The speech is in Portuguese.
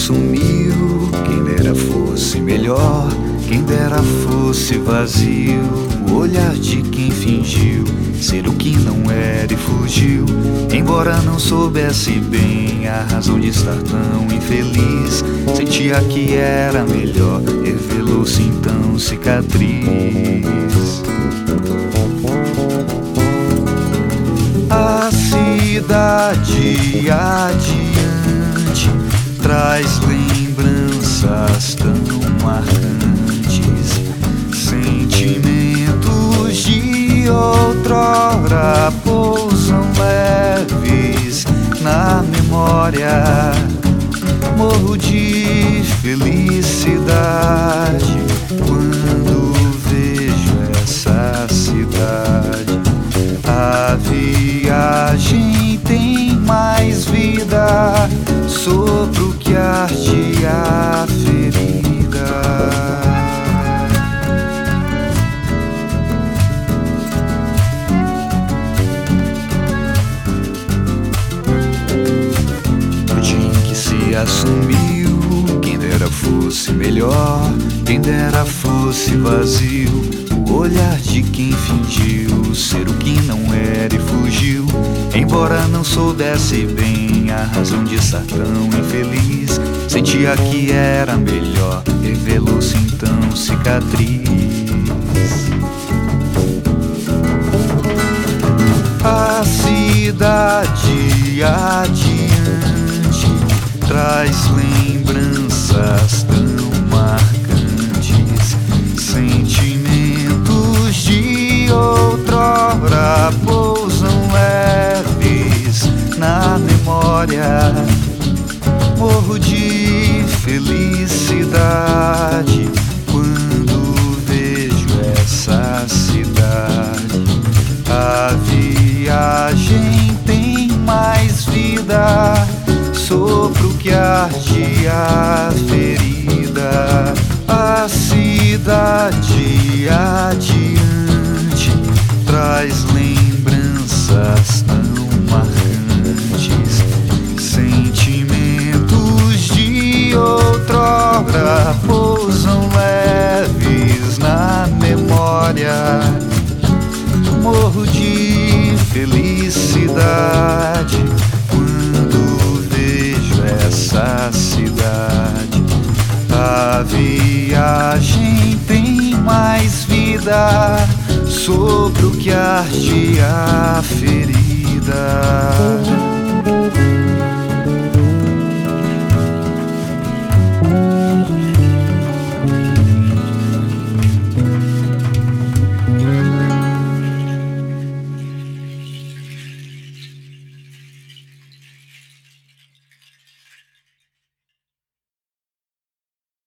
assumiu. Quem dera fosse melhor, quem dera fosse vazio. O olhar de quem fingiu ser o que não era e fugiu. Embora não soubesse bem a razão de estar tão infeliz, sentia que era melhor, revelou-se então cicatriz. A cidade adiante traz lembranças tão marcantes, sentimentos de outrora pousam leves na memória. Morro de felicidade quando vejo essa cidade. A viagem tem mais vida, sopro que arde a ferida. O dia em que se assumiu, quem dera fosse melhor, quem dera fosse vazio. O olhar de quem fingiu ser o que não era e fugiu. Embora não soubesse bem a razão de estar tão infeliz, sentia que era melhor, revelou-se então cicatriz. A cidade adiante traz lembranças tão marcantes, sentimentos de outrora pousam leves na memória. Morro de felicidade quando vejo essa cidade. A viagem tem mais vida, sopro que arde a ferida. A cidade adiante traz lembranças tão marcantes, sentimentos de outrora pousam leves na memória. Morro de felicidade quando vejo essa cidade. A viagem tem mais vida, sopro que arde a ferida.